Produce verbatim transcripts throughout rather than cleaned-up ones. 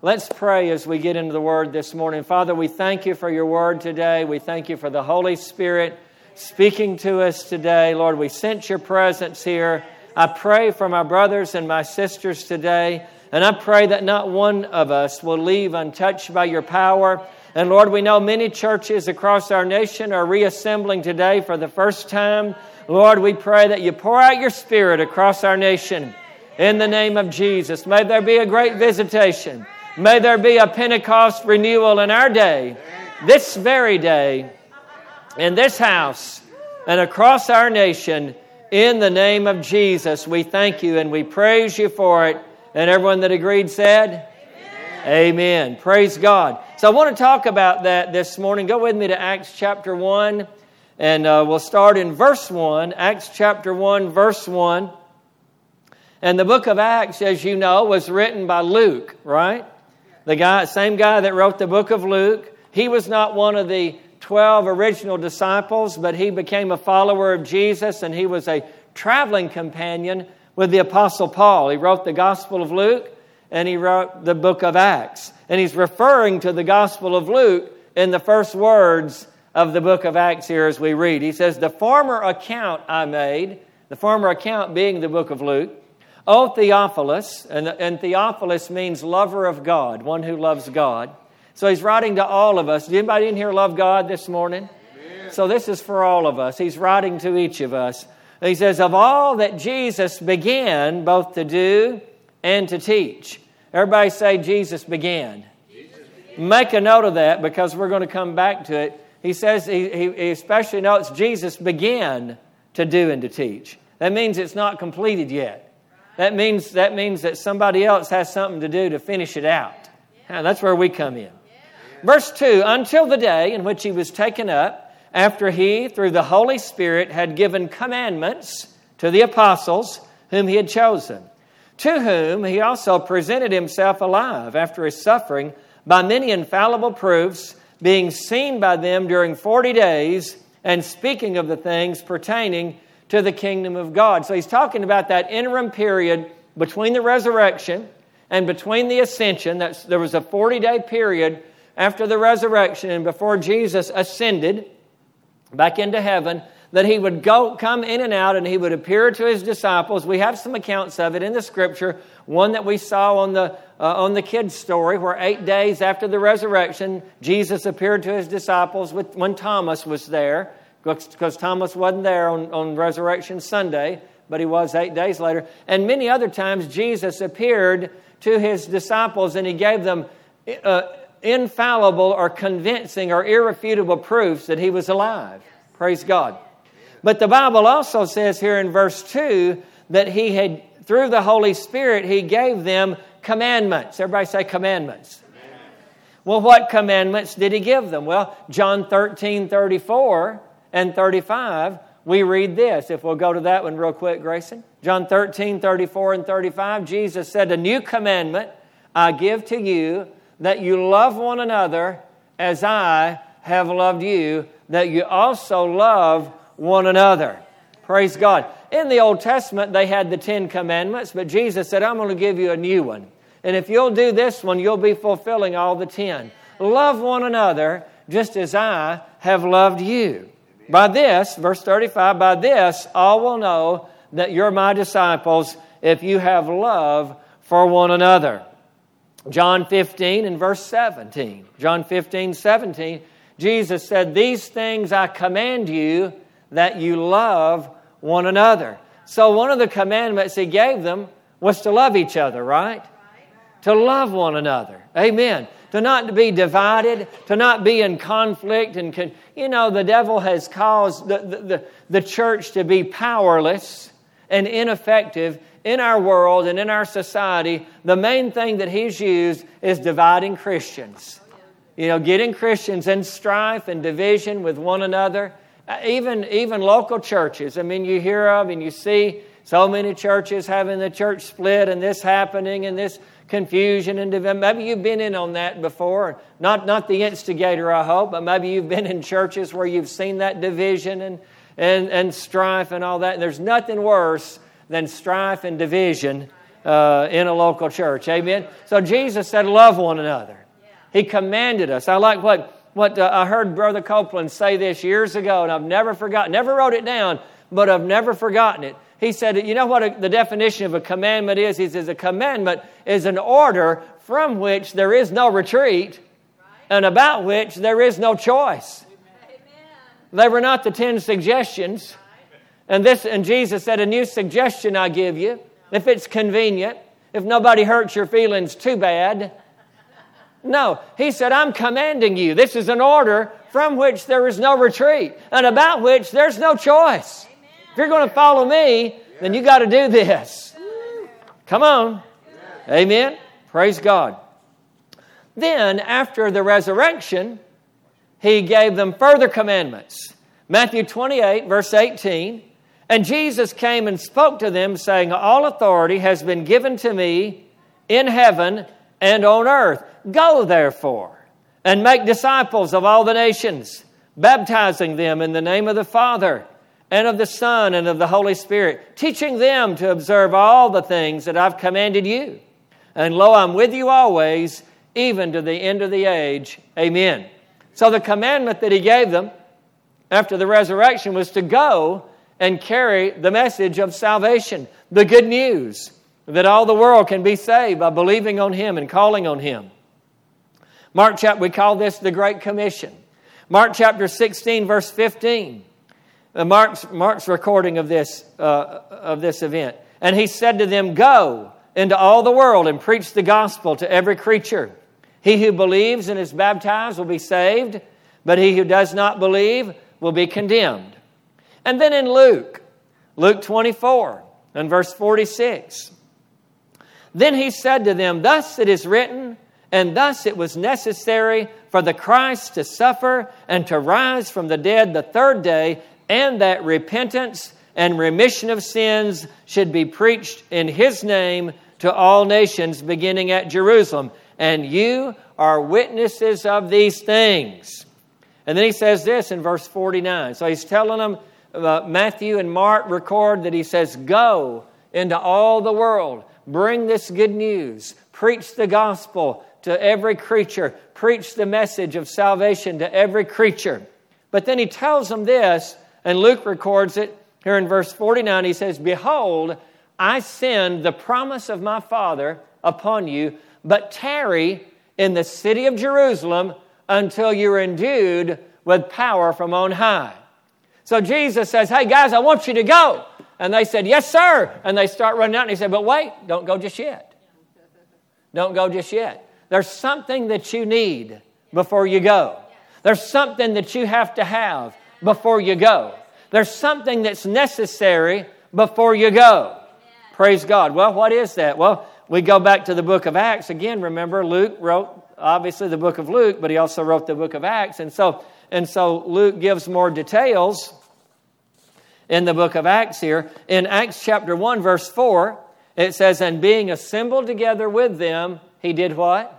Let's pray as we get into the Word this morning. Father, we thank you for your Word today. We thank you for the Holy Spirit speaking to us today. Lord, we sense your presence here. I pray for my brothers and my sisters today, and I pray that not one of us will leave untouched by your power. And Lord, we know many churches across our nation are reassembling today for the first time. Lord, we pray that you pour out your Spirit across our nation in the name of Jesus. May there be a great visitation. May there be a Pentecost renewal in our day, this very day, in this house, and across our nation. In the name of Jesus, we thank you and we praise you for it. And everyone that agreed said, Amen. Amen. Praise God. So I want to talk about that this morning. Go with me to Acts chapter one, and uh, we'll start in verse one. Acts chapter one, verse one. And the book of Acts, as you know, was written by Luke, right? The guy, same guy that wrote the book of Luke. He was not one of the twelve original disciples, but he became a follower of Jesus, and he was a traveling companion with the Apostle Paul. He wrote the Gospel of Luke, and he wrote the book of Acts. And he's referring to the Gospel of Luke in the first words of the book of Acts here as we read. He says, "The former account I made," the former account being the book of Luke, "O Theophilus," and, and Theophilus means lover of God, one who loves God. So he's writing to all of us. Did anybody in here love God this morning? Amen. So this is for all of us. He's writing to each of us. He says, "Of all that Jesus began both to do and to teach." Everybody say, Jesus began. Jesus began. Make a note of that because we're going to come back to it. He says, he, he especially notes Jesus began to do and to teach. That means it's not completed yet. That means that means that somebody else has something to do to finish it out. Now, that's where we come in. Verse two, "Until the day in which he was taken up, after he, through the Holy Spirit, had given commandments to the apostles whom he had chosen, to whom he also presented himself alive after his suffering by many infallible proofs, being seen by them during forty days, and speaking of the things pertaining to the kingdom of God." So he's talking about that interim period between the resurrection and between the ascension. That's, there was a forty-day period after the resurrection and before Jesus ascended back into heaven, that he would go, come in and out, and he would appear to his disciples. We have some accounts of it in the Scripture. One that we saw on the uh, on the kids' story, where eight days after the resurrection, Jesus appeared to his disciples with, when Thomas was there, because Thomas wasn't there on, on Resurrection Sunday, but he was eight days later. And many other times, Jesus appeared to his disciples, and he gave them uh, infallible or convincing or irrefutable proofs that he was alive. Praise God. But the Bible also says here in verse two that he had, through the Holy Spirit, he gave them commandments. Everybody say commandments. Commandments. Well, what commandments did he give them? Well, John thirteen, thirty-four and thirty-five, we read this. If we'll go to that one real quick, Grayson. John thirteen, thirty-four and thirty-five, Jesus said, "A new commandment I give to you, that you love one another as I have loved you, that you also love one another." Praise God. In the Old Testament, they had the Ten Commandments, but Jesus said, "I'm going to give you a new one. And if you'll do this one, you'll be fulfilling all the ten. Love one another just as I have loved you. By this," verse thirty-five, "by this all will know that you're my disciples if you have love for one another." John fifteen and verse seventeen. John fifteen, seventeen, Jesus said, "These things I command you, that you love one another." So one of the commandments he gave them was to love each other, right? To love one another. Amen. To not be divided, to not be in conflict. And con- you know, the devil has caused the, the, the, the church to be powerless and ineffective in our world and in our society. The main thing that he's used is dividing Christians. You know, getting Christians in strife and division with one another. Even, even local churches. I mean, you hear of and you see so many churches having the church split and this happening and this confusion and division. Maybe you've been in on that before. Not, not the instigator, I hope, but maybe you've been in churches where you've seen that division and, and, and strife and all that. And there's nothing worse than strife and division uh, in a local church. Amen? So Jesus said, love one another. He commanded us. I like what, what uh, I heard Brother Copeland say this years ago, and I've never forgotten, never wrote it down, but I've never forgotten it. He said, you know what a, the definition of a commandment is? He says a commandment is an order from which there is no retreat and about which there is no choice. Amen. They were not the ten suggestions. And this, and Jesus said, a new suggestion I give you, if it's convenient, if nobody hurts your feelings too bad. No, he said, I'm commanding you. This is an order from which there is no retreat and about which there's no choice. If you're going to follow me, then you got to do this. Come on. Amen. Praise God. Then, after the resurrection, he gave them further commandments. Matthew twenty-eight, verse eighteen. And Jesus came and spoke to them, saying, all authority has been given to me in heaven and on earth. Go, therefore, and make disciples of all the nations, baptizing them in the name of the Father and of the Son and of the Holy Spirit, teaching them to observe all the things that I've commanded you. And lo, I'm with you always, even to the end of the age. Amen. So the commandment that he gave them after the resurrection was to go and carry the message of salvation, the good news that all the world can be saved by believing on him and calling on him. Mark chapter, we call this the Great Commission. Mark chapter sixteen, verse fifteen. Mark's, Mark's recording of this, uh, of this event. And he said to them, go into all the world and preach the gospel to every creature. He who believes and is baptized will be saved, but he who does not believe will be condemned. And then in Luke, Luke twenty-four and verse forty-six. Then he said to them, thus it is written, and thus it was necessary for the Christ to suffer and to rise from the dead the third day, and that repentance and remission of sins should be preached in his name to all nations, beginning at Jerusalem. And you are witnesses of these things. And then he says this in verse forty-nine. So he's telling them, uh, Matthew and Mark record that he says, go into all the world, bring this good news, preach the gospel to every creature, preach the message of salvation to every creature. But then he tells them this, and Luke records it here in verse forty-nine. He says, behold, I send the promise of my Father upon you, but tarry in the city of Jerusalem until you're endued with power from on high. So Jesus says, hey guys, I want you to go. And they said, yes, sir. And they start running out. And he said, but wait, don't go just yet. Don't go just yet. There's something that you need before you go. There's something that you have to have before you go. There's something that's necessary before you go. Praise God. Well, what is that? Well, we go back to the book of Acts. Again, remember, Luke wrote, obviously, the book of Luke, but he also wrote the book of Acts. And so, and so Luke gives more details in the book of Acts here. In Acts chapter one, verse four, it says, and being assembled together with them, he did what?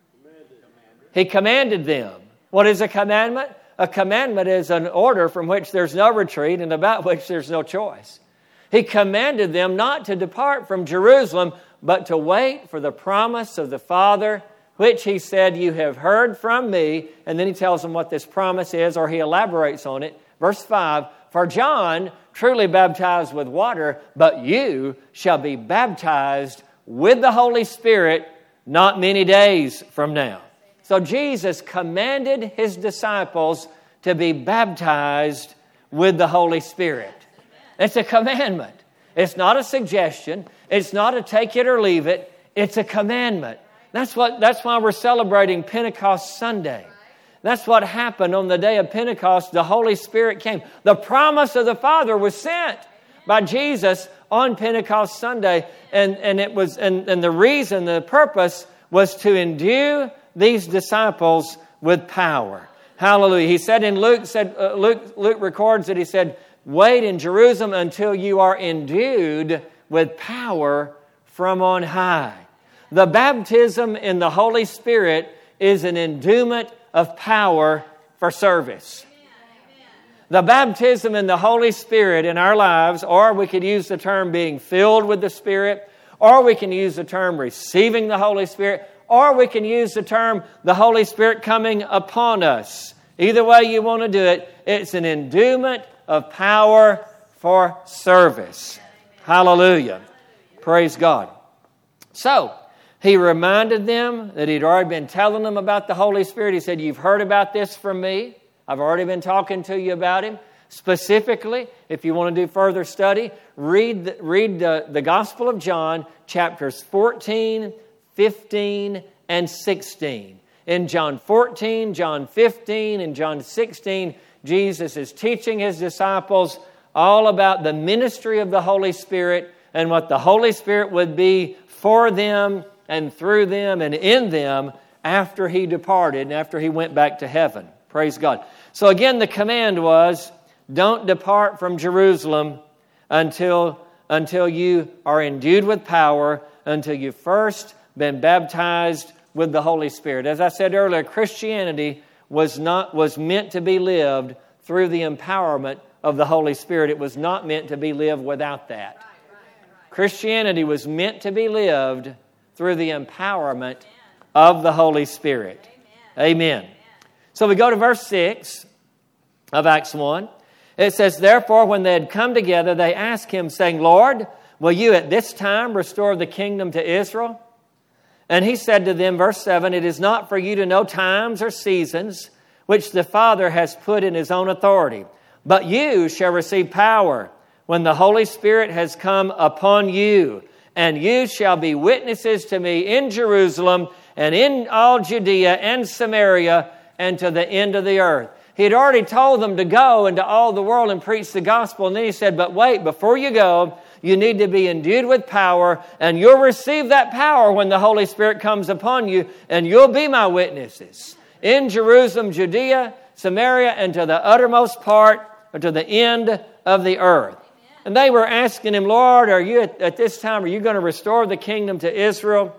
He commanded them. What is a commandment? A commandment is an order from which there's no retreat and about which there's no choice. He commanded them not to depart from Jerusalem, but to wait for the promise of the Father, which he said, you have heard from me. And then he tells them what this promise is, or he elaborates on it. Verse five, for John truly baptized with water, but you shall be baptized with the Holy Spirit not many days from now. So Jesus commanded his disciples to be baptized with the Holy Spirit. It's a commandment. It's not a suggestion. It's not a take it or leave it. It's a commandment. That's what. That's why we're celebrating Pentecost Sunday. That's what happened on the day of Pentecost. The Holy Spirit came. The promise of the Father was sent by Jesus on Pentecost Sunday. And, and it was and, and the reason, the purpose was to endue these disciples with power. Hallelujah. He said in Luke, said uh, Luke, Luke records that he said, wait in Jerusalem until you are endued with power from on high. The baptism in the Holy Spirit is an endowment of power for service. The baptism in the Holy Spirit in our lives, or we could use the term being filled with the Spirit, or we can use the term receiving the Holy Spirit, or we can use the term the Holy Spirit coming upon us. Either way you want to do it, it's an endowment of power for service. Hallelujah. Praise God. So, he reminded them that he'd already been telling them about the Holy Spirit. He said, you've heard about this from me. I've already been talking to you about Him. Specifically, if you want to do further study, read the, read the, the Gospel of John, chapters fourteen, fifteen, and sixteen. In John fourteen, John fifteen, and John sixteen, Jesus is teaching His disciples all about the ministry of the Holy Spirit and what the Holy Spirit would be for them and through them and in them after He departed and after He went back to heaven. Praise God. So again, the command was, don't depart from Jerusalem until, until you are endued with power, until you've first been baptized with the Holy Spirit. As I said earlier, Christianity was not was meant to be lived through the empowerment of the Holy Spirit. It was not meant to be lived without that. Christianity was meant to be lived through the empowerment of the Holy Spirit. Amen. Amen. So we go to verse six of Acts one. It says, therefore, when they had come together, they asked Him, saying, Lord, will you at this time restore the kingdom to Israel? And He said to them, verse seven, it is not for you to know times or seasons which the Father has put in His own authority, but you shall receive power when the Holy Spirit has come upon you, and you shall be witnesses to me in Jerusalem and in all Judea and Samaria and to the end of the earth. He had already told them to go into all the world and preach the gospel. And then He said, but wait, before you go, you need to be endued with power, and you'll receive that power when the Holy Spirit comes upon you, and you'll be my witnesses in Jerusalem, Judea, Samaria, and to the uttermost part, or to the end of the earth. And they were asking Him, Lord, are you at, at this time, are you going to restore the kingdom to Israel?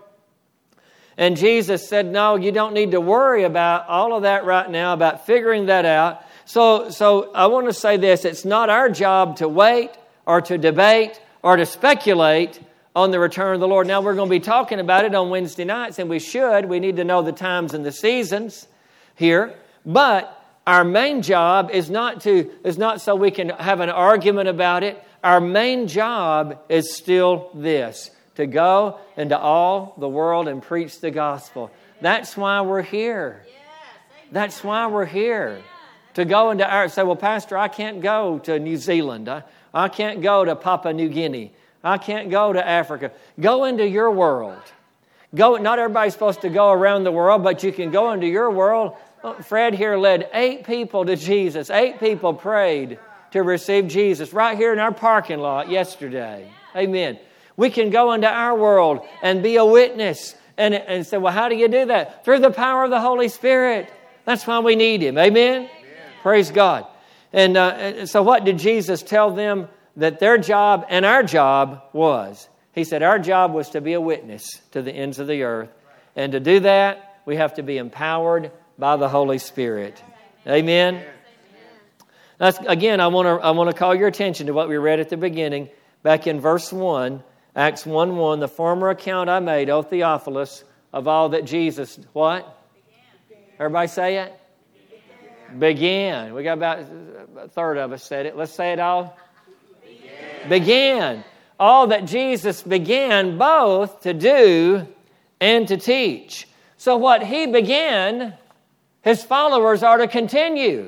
And Jesus said, no, you don't need to worry about all of that right now, about figuring that out. So, so I want to say this, it's not our job to wait or to debate or to speculate on the return of the Lord. Now, we're going to be talking about it on Wednesday nights, and we should. We need to know the times and the seasons here. But our main job is not to is not so we can have an argument about it. Our main job is still this, to go into all the world and preach the gospel. That's why we're here. That's why we're here. To go into our, say, well, Pastor, I can't go to New Zealand. I, I can't go to Papua New Guinea. I can't go to Africa. Go into your world. Go. Not everybody's supposed to go around the world, but you can go into your world. Fred here led eight people to Jesus. Eight people prayed to receive Jesus right here in our parking lot yesterday. Amen. We can go into our world and be a witness and, and say, well, how do you do that? Through the power of the Holy Spirit. That's why we need Him. Amen? Amen. Praise God. And uh, so what did Jesus tell them that their job and our job was? He said our job was to be a witness to the ends of the earth. And to do that, we have to be empowered by the Holy Spirit. Amen? Amen. That's, again, I want to I want to call your attention to what we read at the beginning, back in verse one. Acts one one, the former account I made, O Theophilus, of all that Jesus, what? Began. Everybody say it? Began. Began. We got about a third of us said it. Let's say it all. Began. Began. All that Jesus began both to do and to teach. So what He began, His followers are to continue.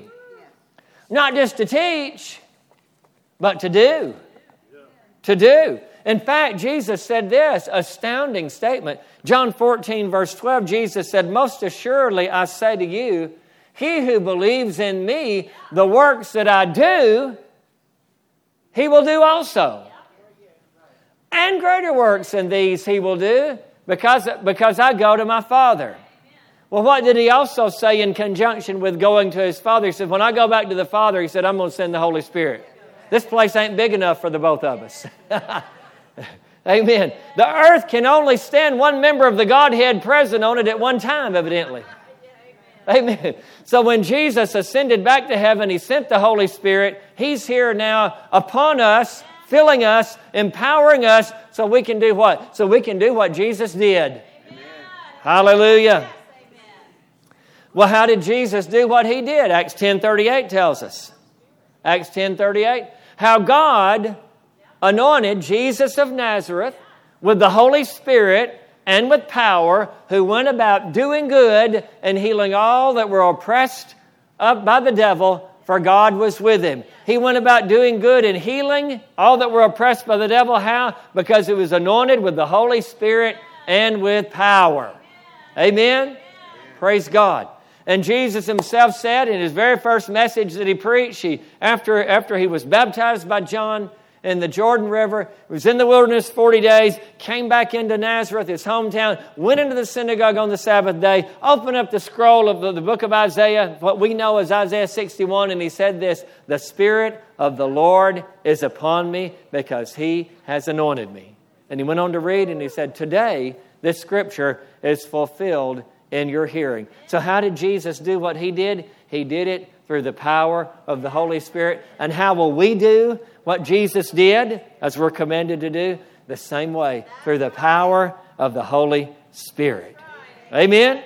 Not just to teach, but to do. To do. In fact, Jesus said this astounding statement. John fourteen, verse twelve, Jesus said, most assuredly I say to you, he who believes in me, the works that I do, he will do also. And greater works than these he will do, because, because I go to my Father. Well, what did He also say in conjunction with going to His Father? He said, when I go back to the Father, He said, I'm going to send the Holy Spirit. This place ain't big enough for the both of us. Amen. The earth can only stand one member of the Godhead present on it at one time, evidently. Amen. So when Jesus ascended back to heaven, He sent the Holy Spirit. He's here now upon us filling us, empowering us so we can do what? So we can do what Jesus did. Amen. Hallelujah. Well, how did Jesus do what He did? Acts ten thirty-eight tells us. Acts ten thirty-eight. How God anointed Jesus of Nazareth with the Holy Spirit and with power, who went about doing good and healing all that were oppressed up by the devil, for God was with Him. He went about doing good and healing all that were oppressed by the devil. How? Because He was anointed with the Holy Spirit and with power. Amen? Amen. Praise God. And Jesus Himself said in His very first message that He preached, he, after, after He was baptized by John in the Jordan River, was in the wilderness forty days, came back into Nazareth, His hometown, went into the synagogue on the Sabbath day, opened up the scroll of the, the book of Isaiah, what we know as Isaiah sixty-one, and He said this, "The Spirit of the Lord is upon me because He has anointed me." And He went on to read and He said, "Today this scripture is fulfilled in your hearing." So how did Jesus do what He did? He did it through the power of the Holy Spirit. And how will we do what Jesus did, as we're commanded to do? The same way, through the power of the Holy Spirit. Amen? Amen.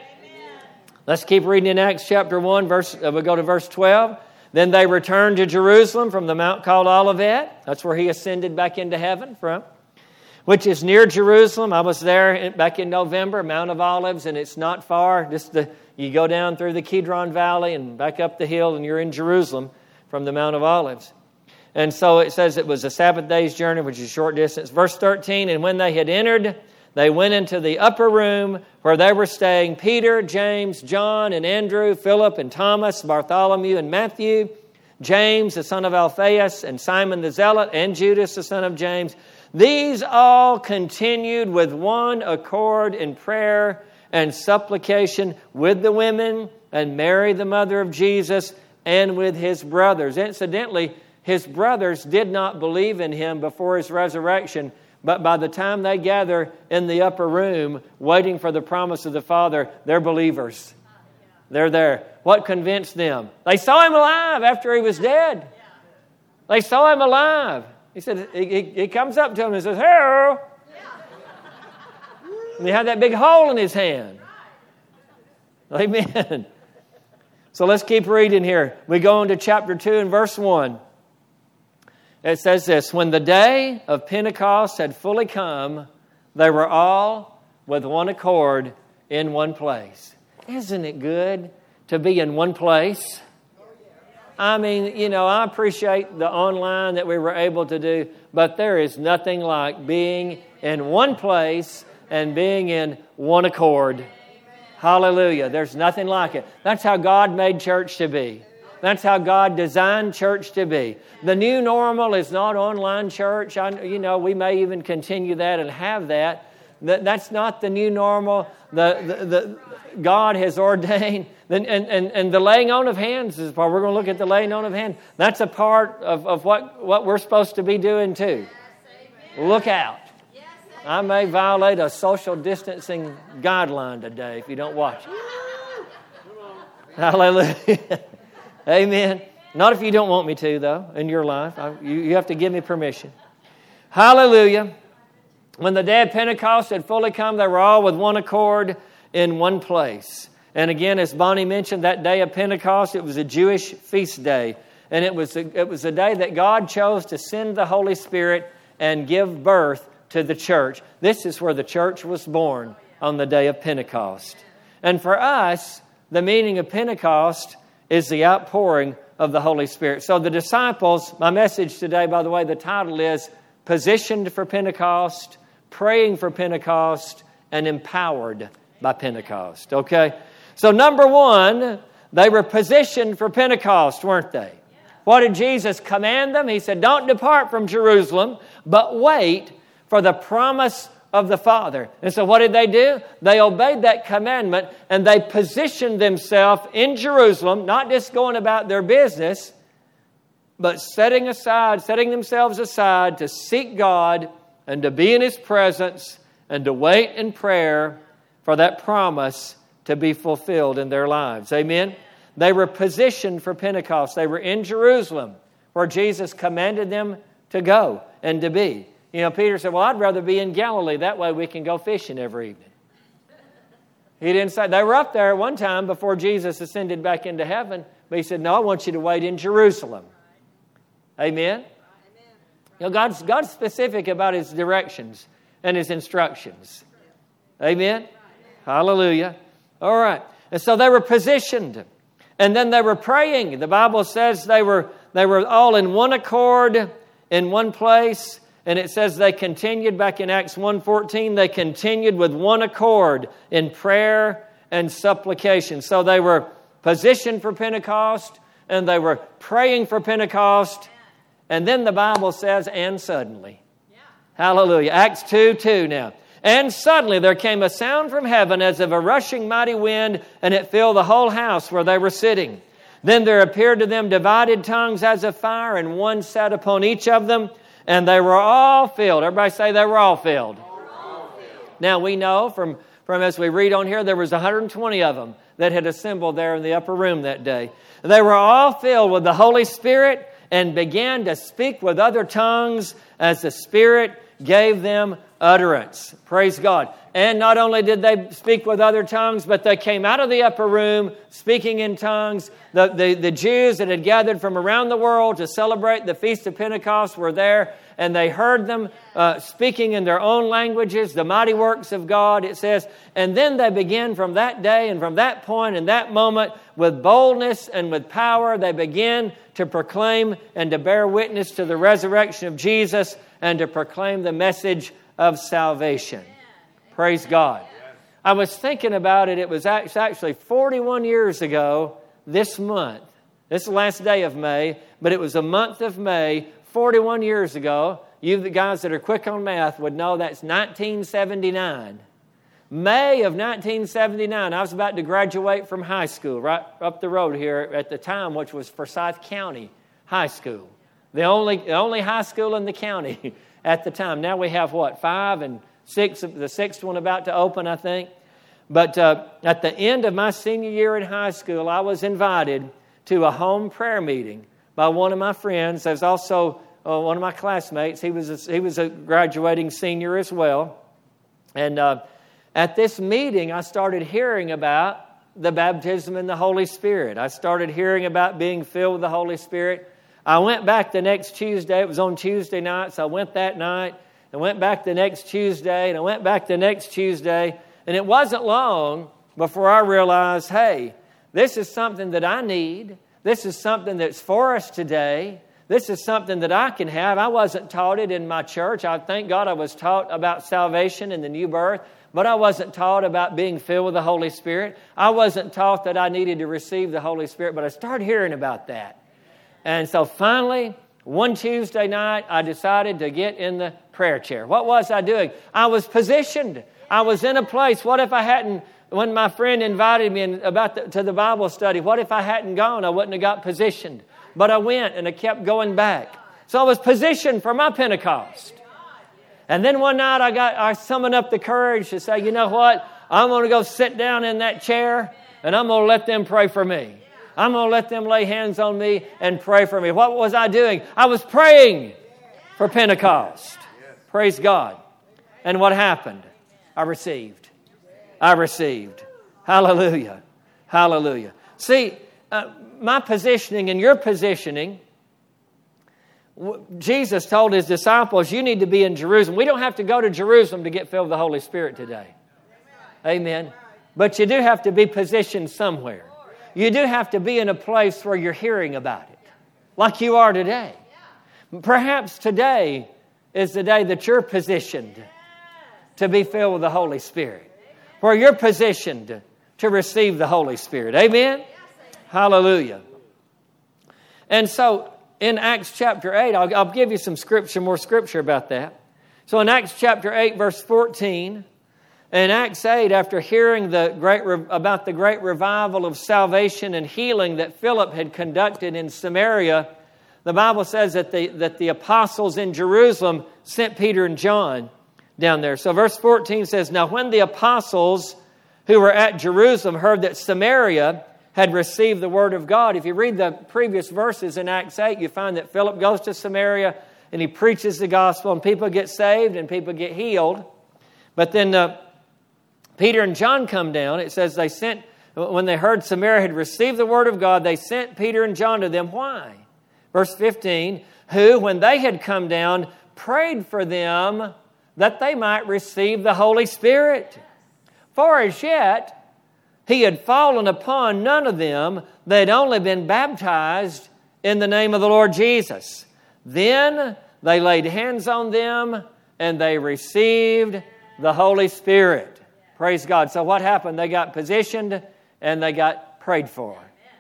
Let's keep reading in Acts chapter one. Verse, uh, we'll go to verse twelve. Then they returned to Jerusalem from the mount called Olivet. That's where He ascended back into heaven from, which is near Jerusalem. I was there back in November, Mount of Olives, and it's not far. Just the, you go down through the Kidron Valley and back up the hill, and you're in Jerusalem from the Mount of Olives. And so it says it was a Sabbath day's journey, which is a short distance. Verse thirteen, and when they had entered, they went into the upper room where they were staying, Peter, James, John, and Andrew, Philip, and Thomas, Bartholomew, and Matthew, James, the son of Alphaeus, and Simon the Zealot, and Judas, the son of James. These all continued with one accord in prayer and supplication with the women and Mary, the mother of Jesus, and with His brothers. Incidentally, His brothers did not believe in Him before His resurrection, but by the time they gather in the upper room waiting for the promise of the Father, they're believers. They're there. What convinced them? They saw Him alive after He was dead. They saw Him alive. He said, he, he comes up to him and says, "Hello." And he had that big hole in his hand. Amen. So let's keep reading here. We go into chapter two and verse one. It says this, when the day of Pentecost had fully come, they were all with one accord in one place. Isn't it good to be in one place? I mean, you know, I appreciate the online that we were able to do, but there is nothing like being in one place and being in one accord. Hallelujah. There's nothing like it. That's how God made church to be. That's how God designed church to be. The new normal is not online church. I, you know, we may even continue that and have that. That that's not the new normal. The, the, the God has ordained, and, and, and the laying on of hands is part. We're going to look at the laying on of hands. That's a part of, of what, what we're supposed to be doing too. Look out. I may violate a social distancing guideline today if you don't watch it. Hallelujah. Amen. Not if you don't want me to, though, in your life. I, you, you have to give me permission. Hallelujah. When the day of Pentecost had fully come, they were all with one accord in one place. And again, as Bonnie mentioned, that day of Pentecost, it was a Jewish feast day. And it was a, it was a day that God chose to send the Holy Spirit and give birth to the church. This is where the church was born, on the day of Pentecost. And for us, the meaning of Pentecost is the outpouring of the Holy Spirit. So the disciples, my message today, by the way, the title is Positioned for Pentecost, Praying for Pentecost, and Empowered by Pentecost. Okay? So number one, they were positioned for Pentecost, weren't they? What did Jesus command them? He said, don't depart from Jerusalem, but wait for the promise of the Father. And so what did they do? They obeyed that commandment and they positioned themselves in Jerusalem, not just going about their business, but setting aside, setting themselves aside to seek God and to be in His presence and to wait in prayer for that promise to be fulfilled in their lives. Amen? They were positioned for Pentecost. They were in Jerusalem where Jesus commanded them to go. and to be. You know, Peter said, well, I'd rather be in Galilee. That way we can go fishing every evening. He didn't say, they were up there one time before Jesus ascended back into heaven, but he said, no, I want you to wait in Jerusalem. Amen? You know, God's, God's specific about His directions and His instructions. Amen? Hallelujah. All right. And so they were positioned. And then they were praying. The Bible says they were, they were all in one accord in one place. And it says they continued, back in Acts one fourteen, they continued with one accord in prayer and supplication. So they were positioned for Pentecost, and they were praying for Pentecost. And then the Bible says, and suddenly. Yeah. Hallelujah. Acts two two now. And suddenly there came a sound from heaven as of a rushing mighty wind, and it filled the whole house where they were sitting. Then there appeared to them divided tongues as of fire, and one sat upon each of them. And they were all filled. Everybody say they were all filled. Were all filled. Now we know from, from as we read on here, there was one hundred twenty of them that had assembled there in the upper room that day. They were all filled with the Holy Spirit and began to speak with other tongues as the Spirit gave them utterance. Praise God. And not only did they speak with other tongues, but they came out of the upper room speaking in tongues. The, the, the Jews that had gathered from around the world to celebrate the Feast of Pentecost were there, and they heard them uh, speaking in their own languages, the mighty works of God, it says. And then they began from that day and from that point and that moment with boldness and with power, they began to proclaim and to bear witness to the resurrection of Jesus and to proclaim the message of salvation. Praise God. I was thinking about it. It was actually forty-one years ago this month. This is the last day of May, but it was a month of May, forty-one years ago. You the guys that are quick on math would know that's nineteen seventy-nine. May of nineteen seventy-nine. I was about to graduate from high school right up the road here at the time, which was Forsyth County High School. The only, the only high school in the county at the time. Now we have, what, five and six, the sixth one about to open, I think. But uh, at the end of my senior year in high school, I was invited to a home prayer meeting by one of my friends. There's also uh, one of my classmates. He was a, he was a graduating senior as well. And uh, at this meeting, I started hearing about the baptism in the Holy Spirit. I started hearing about being filled with the Holy Spirit. I went back the next Tuesday. It was on Tuesday night, so I went that night. I went back the next Tuesday, and I went back the next Tuesday. And it wasn't long before I realized, hey, this is something that I need. This is something that's for us today. This is something that I can have. I wasn't taught it in my church. I thank God I was taught about salvation and the new birth, but I wasn't taught about being filled with the Holy Spirit. I wasn't taught that I needed to receive the Holy Spirit, but I started hearing about that. And so finally, one Tuesday night, I decided to get in the prayer chair. What was I doing? I was positioned. I was in a place. What if I hadn't, when my friend invited me in about the, to the Bible study, what if I hadn't gone? I wouldn't have got positioned. But I went and I kept going back. So I was positioned for my Pentecost. And then one night I got, I summoned up the courage to say, you know what? I'm going to go sit down in that chair and I'm going to let them pray for me. I'm going to let them lay hands on me and pray for me. What was I doing? I was praying for Pentecost. Praise God. And what happened? I received. I received. Hallelujah. Hallelujah. See, uh, my positioning and your positioning, w- Jesus told His disciples, you need to be in Jerusalem. We don't have to go to Jerusalem to get filled with the Holy Spirit today. Amen. But you do have to be positioned somewhere. You do have to be in a place where you're hearing about it, like you are today. Perhaps today is the day that you're positioned to be filled with the Holy Spirit, where you're positioned to receive the Holy Spirit. Amen? Hallelujah. And so in Acts chapter eight, I'll, I'll give you some scripture, more scripture about that. So in Acts chapter eight, verse fourteen, in Acts eight, after hearing the great about the great revival of salvation and healing that Philip had conducted in Samaria, the Bible says that the, that the apostles in Jerusalem sent Peter and John down there. So verse fourteen says, now when the apostles who were at Jerusalem heard that Samaria had received the word of God. If you read the previous verses in Acts eight, you find that Philip goes to Samaria and he preaches the gospel, and people get saved and people get healed. But then uh, Peter and John come down. It says they sent, when they heard Samaria had received the word of God, they sent Peter and John to them. Why? Verse fifteen, who, when they had come down, prayed for them that they might receive the Holy Spirit. For as yet he had fallen upon none of them. They had only been baptized in the name of the Lord Jesus. Then they laid hands on them and they received the Holy Spirit. Praise God. So what happened? They got positioned and they got prayed for.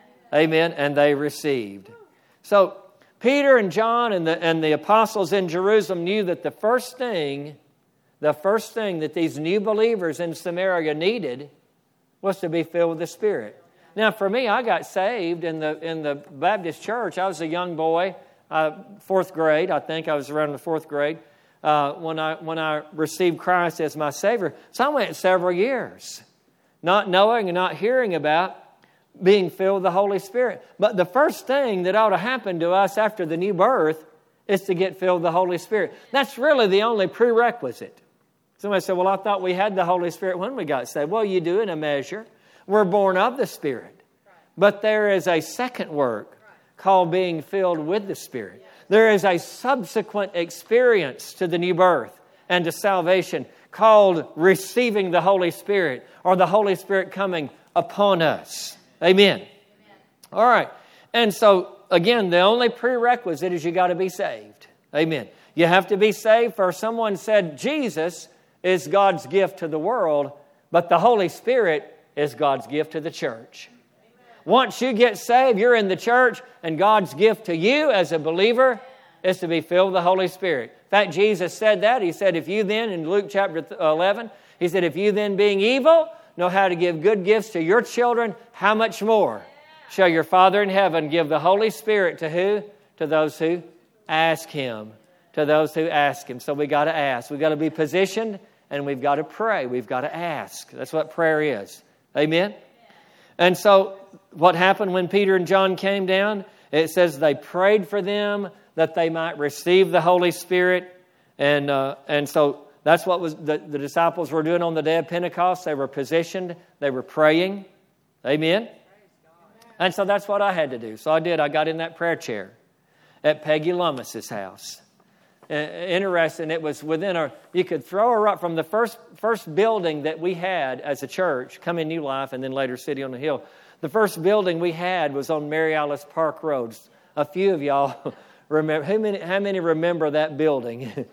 Amen. And they received. So Peter and John and the, and the apostles in Jerusalem knew that the first thing, the first thing that these new believers in Samaria needed was to be filled with the Spirit. Now, for me, I got saved in the in the Baptist church. I was a young boy, uh, fourth grade. I think I was around the fourth grade uh, when I when I received Christ as my Savior. So I went several years, not knowing and not hearing about being filled with the Holy Spirit. But the first thing that ought to happen to us after the new birth is to get filled with the Holy Spirit. That's really the only prerequisite. Somebody said, well, I thought we had the Holy Spirit when we got saved. Well, you do in a measure. We're born of the Spirit. But there is a second work called being filled with the Spirit. There is a subsequent experience to the new birth and to salvation called receiving the Holy Spirit, or the Holy Spirit coming upon us. Amen. All right. And so, again, the only prerequisite is you got to be saved. Amen. You have to be saved. For someone said Jesus is God's gift to the world, but the Holy Spirit is God's gift to the church. Once you get saved, you're in the church, and God's gift to you as a believer is to be filled with the Holy Spirit. In fact, Jesus said that. He said, if you then, in Luke chapter eleven, He said, if you then being evil know how to give good gifts to your children, how much more shall your Father in heaven give the Holy Spirit to who? To those who ask Him. To those who ask Him. So we got to ask. We've got to be positioned, and we've got to pray. We've got to ask. That's what prayer is. Amen? And so what happened when Peter and John came down? It says they prayed for them that they might receive the Holy Spirit. And uh, and so that's what was the, the disciples were doing on the day of Pentecost. They were positioned. They were praying. Amen? And so that's what I had to do. So I did. I got in that prayer chair at Peggy Lummis's house. Interesting. It was within a, you could throw a rock from the first first building that we had as a church, come in New Life and then later City on the Hill. The first building we had was on Mary Alice Park Road. A few of y'all remember, how many, how many remember that building?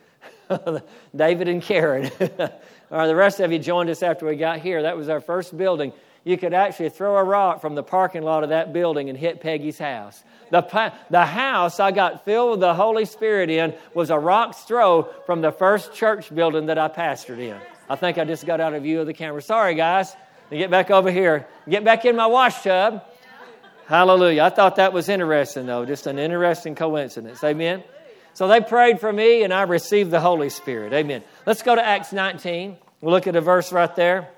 David and Karen. Or the rest of you joined us after we got here. That was our first building. You could actually throw a rock from the parking lot of that building and hit Peggy's house. The, the house I got filled with the Holy Spirit in was a rock's throw from the first church building that I pastored in. I think I just got out of view of the camera. Sorry, guys. Get back over here. Get back in my wash tub. Hallelujah. I thought that was interesting, though. Just an interesting coincidence. Amen. So they prayed for me, and I received the Holy Spirit. Amen. Let's go to Acts nineteen. We'll look at a verse right there.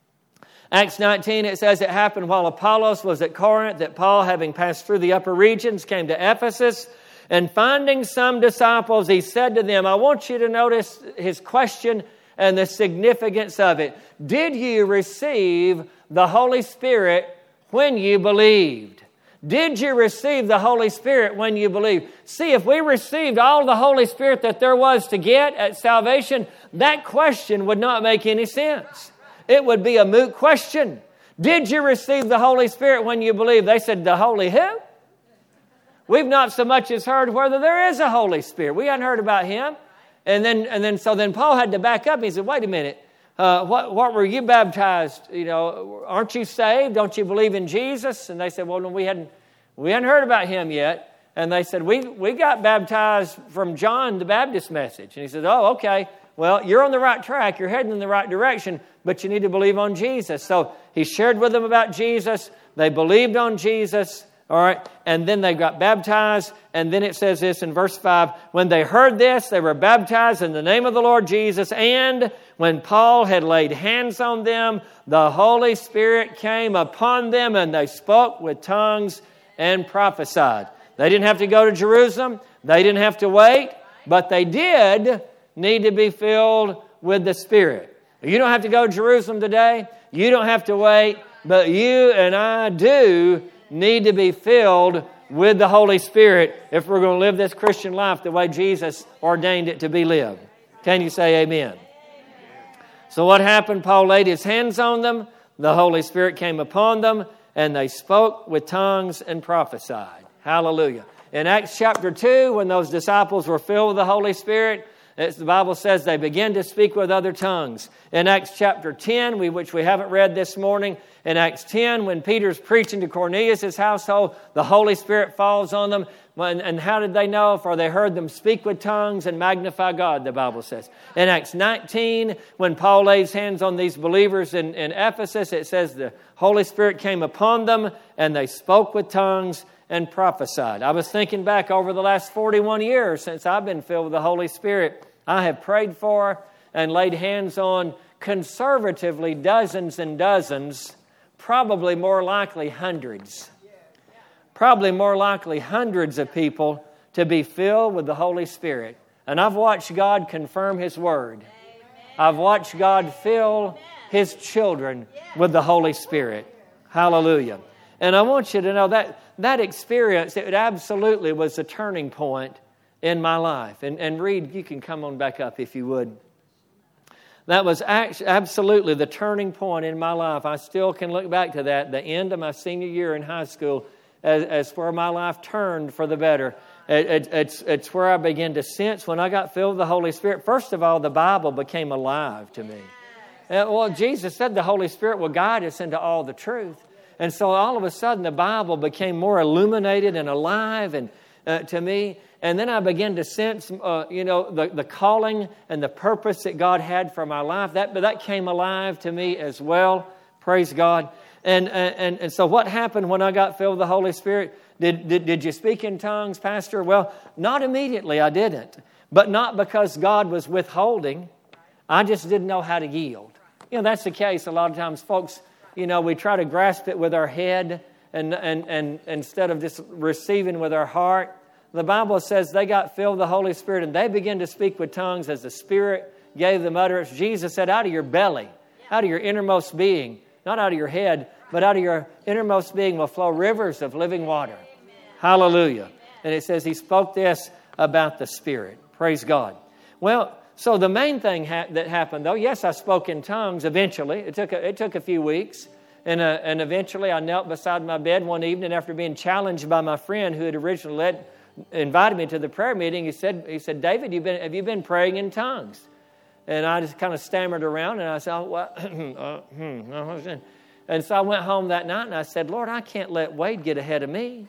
Acts nineteen, it says, it happened while Apollos was at Corinth that Paul, having passed through the upper regions, came to Ephesus. And finding some disciples, he said to them, I want you to notice his question and the significance of it. Did you receive the Holy Spirit when you believed? Did you receive the Holy Spirit when you believed? See, if we received all the Holy Spirit that there was to get at salvation, that question would not make any sense. It would be a moot question. Did you receive the Holy Spirit when you believed? They said, the Holy who? We've not so much as heard whether there is a Holy Spirit. We hadn't heard about Him. And then, and then, so then Paul had to back up. He said, wait a minute. Uh, what, what were you baptized? You know, aren't you saved? Don't you believe in Jesus? And they said, well, no, we hadn't, we hadn't heard about Him yet. And they said, we, we got baptized from John the Baptist message. And he said, oh, okay. Well, you're on the right track. You're heading in the right direction, but you need to believe on Jesus. So he shared with them about Jesus. They believed on Jesus. All right. And then they got baptized. And then it says this in verse five. When they heard this, they were baptized in the name of the Lord Jesus. And when Paul had laid hands on them, the Holy Spirit came upon them and they spoke with tongues and prophesied. They didn't have to go to Jerusalem. They didn't have to wait. But they did need to be filled with the Spirit. You don't have to go to Jerusalem today. You don't have to wait. But you and I do need to be filled with the Holy Spirit if we're going to live this Christian life the way Jesus ordained it to be lived. Can you say amen? So what happened? Paul laid his hands on them. The Holy Spirit came upon them, and they spoke with tongues and prophesied. Hallelujah. In Acts chapter two, when those disciples were filled with the Holy Spirit, as the Bible says, they began to speak with other tongues. In Acts chapter ten, we, which we haven't read this morning, in Acts ten, when Peter's preaching to Cornelius' household, the Holy Spirit falls on them. When, and how did they know? For they heard them speak with tongues and magnify God, the Bible says. In Acts nineteen, when Paul lays hands on these believers in, in Ephesus, it says the Holy Spirit came upon them and they spoke with tongues and prophesied. I was thinking back over the last forty-one years since I've been filled with the Holy Spirit. I have prayed for and laid hands on conservatively dozens and dozens, probably more likely hundreds. Probably more likely hundreds of people to be filled with the Holy Spirit. And I've watched God confirm His Word. I've watched God fill His children with the Holy Spirit. Hallelujah. And I want you to know that that experience, it absolutely was a turning point in my life. And, and Reed, you can come on back up if you would. That was actually absolutely the turning point in my life. I still can look back to that, the end of my senior year in high school, as, as where my life turned for the better. It, it, it's, it's where I began to sense when I got filled with the Holy Spirit. First of all, the Bible became alive to me. And, well, Jesus said the Holy Spirit will guide us into all the truth. And so all of a sudden, the Bible became more illuminated and alive and uh, to me. And then I began to sense, uh, you know, the, the calling and the purpose that God had for my life. That, but that came alive to me as well. Praise God. And, and, and so what happened when I got filled with the Holy Spirit? Did, did, did you speak in tongues, Pastor? Well, not immediately, I didn't. But not because God was withholding. I just didn't know how to yield. You know, that's the case a lot of times. Folks, you know, we try to grasp it with our head and, and, and instead of just receiving with our heart. The Bible says they got filled with the Holy Spirit and they began to speak with tongues as the Spirit gave them utterance. Jesus said, out of your belly, out of your innermost being, not out of your head, but out of your innermost being will flow rivers of living water. Amen. Hallelujah. Amen. And it says He spoke this about the Spirit. Praise God. Well, so the main thing ha- that happened, though, yes, I spoke in tongues eventually. It took a, it took a few weeks. And, uh, and eventually I knelt beside my bed one evening after being challenged by my friend who had originally led, invited me to the prayer meeting. He said, he said, David, you've been, have you been praying in tongues? And I just kind of stammered around and I said, oh, well, uh, hmm. And so I went home that night and I said, Lord, I can't let Wade get ahead of me.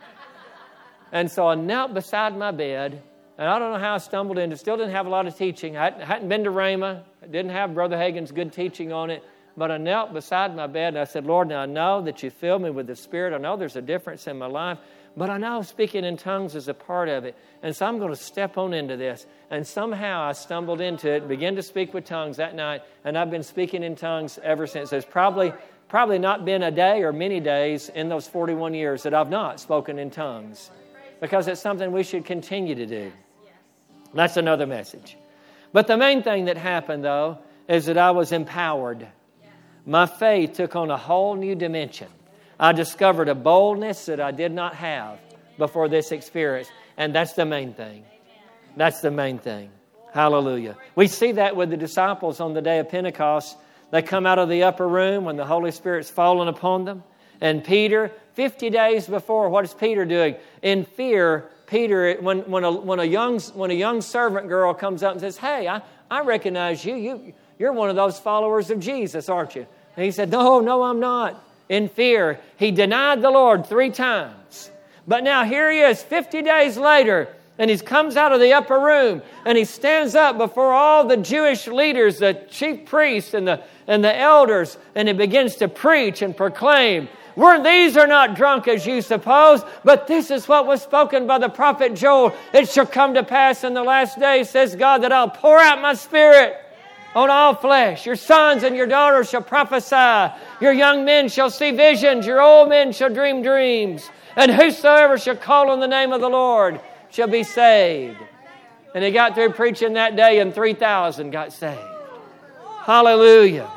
And so I knelt beside my bed, and I don't know how I stumbled into it. Still didn't have a lot of teaching. I hadn't been to Rhema. I didn't have Brother Hagin's good teaching on it. But I knelt beside my bed and I said, Lord, now I know that you filled me with the Spirit. I know there's a difference in my life. But I know speaking in tongues is a part of it. And so I'm going to step on into this. And somehow I stumbled into it, began to speak with tongues that night. And I've been speaking in tongues ever since. There's probably... Probably not been a day or many days in those forty-one years that I've not spoken in tongues, because it's something we should continue to do. That's another message. But the main thing that happened, though, is that I was empowered. My faith took on a whole new dimension. I discovered a boldness that I did not have before this experience, and that's the main thing. That's the main thing. Hallelujah. We see that with the disciples on the day of Pentecost. They come out of the upper room when the Holy Spirit's fallen upon them. And Peter, fifty days before, what is Peter doing? In fear, Peter, when, when, a, when, a, young, when a young servant girl comes up and says, hey, I, I recognize you. you. You're one of those followers of Jesus, aren't you? And he said, no, no, I'm not. In fear, he denied the Lord three times. But now here he is, fifty days later, and he comes out of the upper room and he stands up before all the Jewish leaders, the chief priests and the, and the elders, and he begins to preach and proclaim, We're, these are not drunk as you suppose, but this is what was spoken by the prophet Joel. It shall come to pass in the last days, says God, that I'll pour out my Spirit on all flesh. Your sons and your daughters shall prophesy. Your young men shall see visions. Your old men shall dream dreams. And whosoever shall call on the name of the Lord shall be saved. And he got through preaching that day and three thousand got saved. Hallelujah.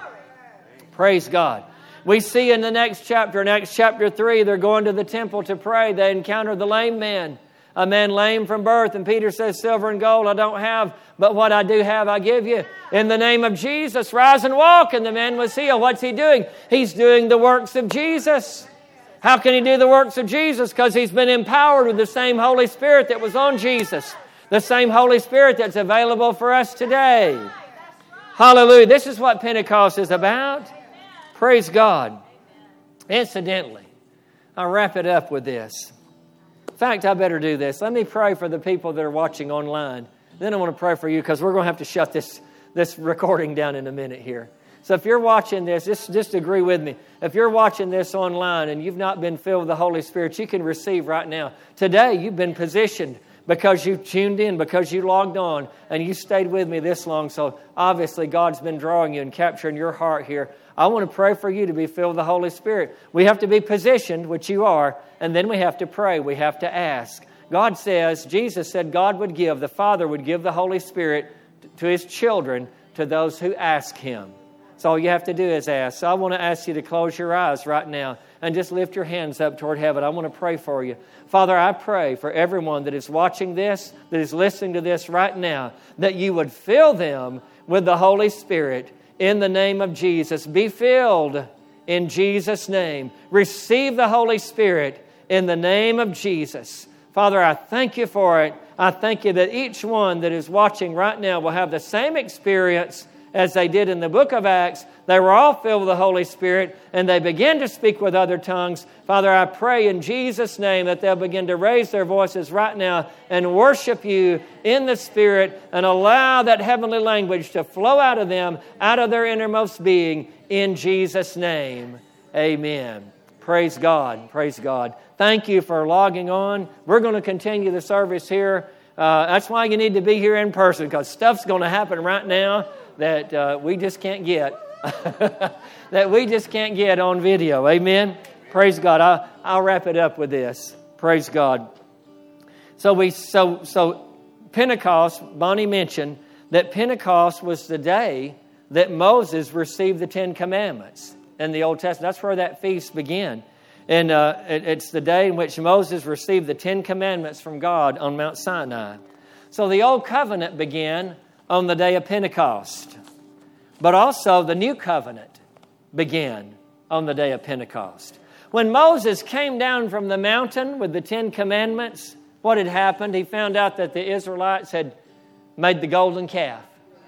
Praise God. We see in the next chapter, next chapter three, they're going to the temple to pray. They encounter the lame man, a man lame from birth. And Peter says, silver and gold I don't have, but what I do have I give you. In the name of Jesus, rise and walk. And the man was healed. What's he doing? He's doing the works of Jesus. How can he do the works of Jesus? Because he's been empowered with the same Holy Spirit that was on Jesus. The same Holy Spirit that's available for us today. Hallelujah. This is what Pentecost is about. Praise God. Incidentally, I'll wrap it up with this. In fact, I better do this. Let me pray for the people that are watching online. Then I want to pray for you because we're going to have to shut this, this recording down in a minute here. So if you're watching this, just, just agree with me. If you're watching this online and you've not been filled with the Holy Spirit, you can receive right now. Today, you've been positioned because you tuned in, because you logged on, and you stayed with me this long. So obviously, God's been drawing you and capturing your heart here. I want to pray for you to be filled with the Holy Spirit. We have to be positioned, which you are, and then we have to pray. We have to ask. God says, Jesus said God would give, the Father would give the Holy Spirit to His children, to those who ask Him. So all you have to do is ask. So I want to ask you to close your eyes right now and just lift your hands up toward heaven. I want to pray for you. Father, I pray for everyone that is watching this, that is listening to this right now, that you would fill them with the Holy Spirit in the name of Jesus. Be filled in Jesus' name. Receive the Holy Spirit in the name of Jesus. Father, I thank you for it. I thank you that each one that is watching right now will have the same experience as they did in the book of Acts. They were all filled with the Holy Spirit, and they began to speak with other tongues. Father, I pray in Jesus' name that they'll begin to raise their voices right now and worship you in the Spirit and allow that heavenly language to flow out of them, out of their innermost being, in Jesus' name. Amen. Praise God. Praise God. Thank you for logging on. We're going to continue the service here. Uh, that's why you need to be here in person, because stuff's going to happen right now that uh, we just can't get. that we just can't get on video. Amen? Praise God. I'll, I'll wrap it up with this. Praise God. So we so so Pentecost, Bonnie mentioned that Pentecost was the day that Moses received the Ten Commandments in the Old Testament. That's where that feast began. And uh, it, it's the day in which Moses received the Ten Commandments from God on Mount Sinai. So the Old Covenant began on the day of Pentecost. But also the New Covenant began on the day of Pentecost. When Moses came down from the mountain with the Ten Commandments, what had happened? He found out that the Israelites had made the golden calf.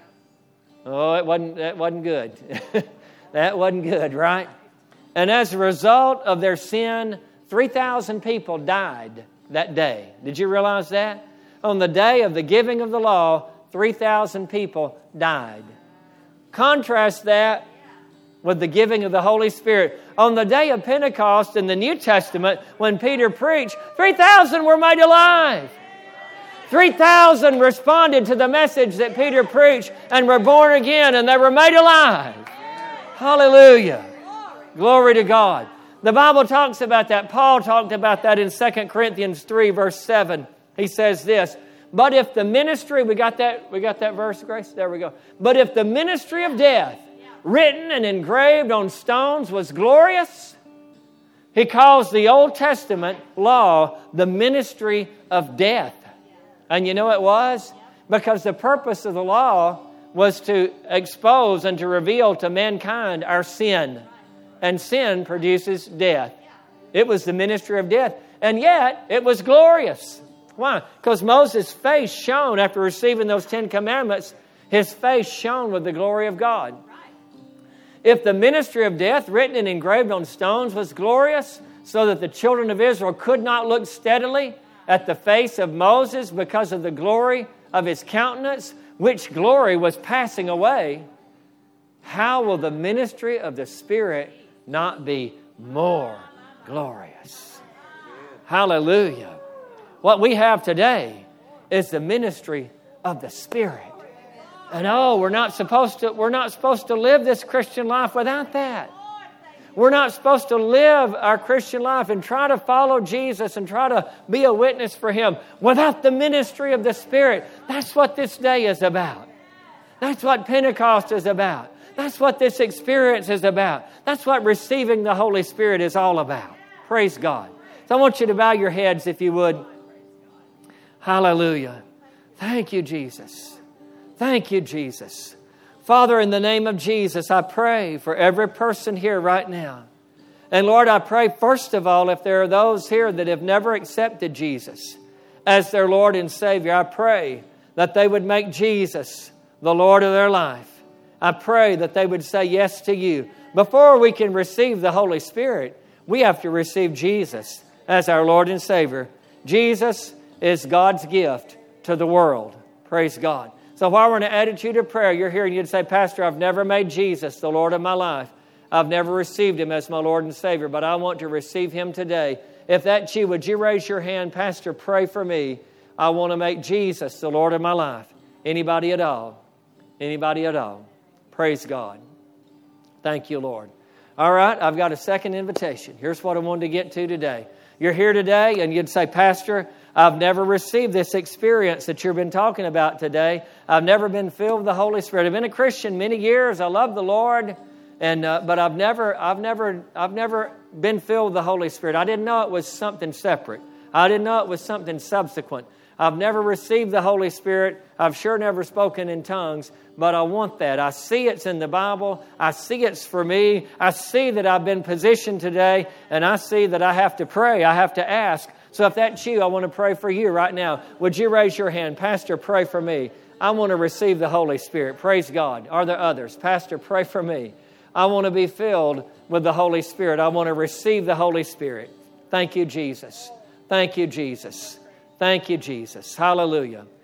Oh, it wasn't, that wasn't good. That wasn't good, right? And as a result of their sin, three thousand people died that day. Did you realize that? On the day of the giving of the law, three thousand people died. Contrast that with the giving of the Holy Spirit. On the day of Pentecost in the New Testament, when Peter preached, three thousand were made alive. three thousand responded to the message that Peter preached and were born again, and they were made alive. Hallelujah. Glory to God. The Bible talks about that. Paul talked about that in Second Corinthians three, verse seven. He says this, but if the ministry, we got that, we got that verse, Grace? There we go. But if the ministry of death, written and engraved on stones, was glorious, he calls the Old Testament law the ministry of death. And you know it was? Because the purpose of the law was to expose and to reveal to mankind our sin. And sin produces death. It was the ministry of death. And yet, it was glorious. Why? Because Moses' face shone after receiving those Ten Commandments. His face shone with the glory of God. If the ministry of death, written and engraved on stones, was glorious, so that the children of Israel could not look steadily at the face of Moses because of the glory of his countenance, which glory was passing away, how will the ministry of the Spirit not be more glorious? Hallelujah. What we have today is the ministry of the Spirit. And oh, we're not supposed to, we're not supposed to live this Christian life without that. We're not supposed to live our Christian life and try to follow Jesus and try to be a witness for Him without the ministry of the Spirit. That's what this day is about. That's what Pentecost is about. That's what this experience is about. That's what receiving the Holy Spirit is all about. Praise God. So I want you to bow your heads if you would. Hallelujah. Thank you, Jesus. Thank you, Jesus. Father, in the name of Jesus, I pray for every person here right now. And Lord, I pray first of all, if there are those here that have never accepted Jesus as their Lord and Savior, I pray that they would make Jesus the Lord of their life. I pray that they would say yes to you. Before we can receive the Holy Spirit, we have to receive Jesus as our Lord and Savior. Jesus is God's gift to the world. Praise God. So while we're in an attitude of prayer, you're here and you'd say, Pastor, I've never made Jesus the Lord of my life. I've never received Him as my Lord and Savior, but I want to receive Him today. If that's you, would you raise your hand? Pastor, pray for me. I want to make Jesus the Lord of my life. Anybody at all? Anybody at all? Praise God. Thank you, Lord. All right, I've got a second invitation. Here's what I wanted to get to today. You're here today and you'd say, Pastor, I've never received this experience that you've been talking about today. I've never been filled with the Holy Spirit. I've been a Christian many years. I love the Lord, and uh, but I've never, I've never, I've never been filled with the Holy Spirit. I didn't know it was something separate. I didn't know it was something subsequent. I've never received the Holy Spirit. I've sure never spoken in tongues, but I want that. I see it's in the Bible. I see it's for me. I see that I've been positioned today, and I see that I have to pray. I have to ask. So if that's you, I want to pray for you right now. Would you raise your hand? Pastor, pray for me. I want to receive the Holy Spirit. Praise God. Are there others? Pastor, pray for me. I want to be filled with the Holy Spirit. I want to receive the Holy Spirit. Thank you, Jesus. Thank you, Jesus. Thank you, Jesus. Hallelujah.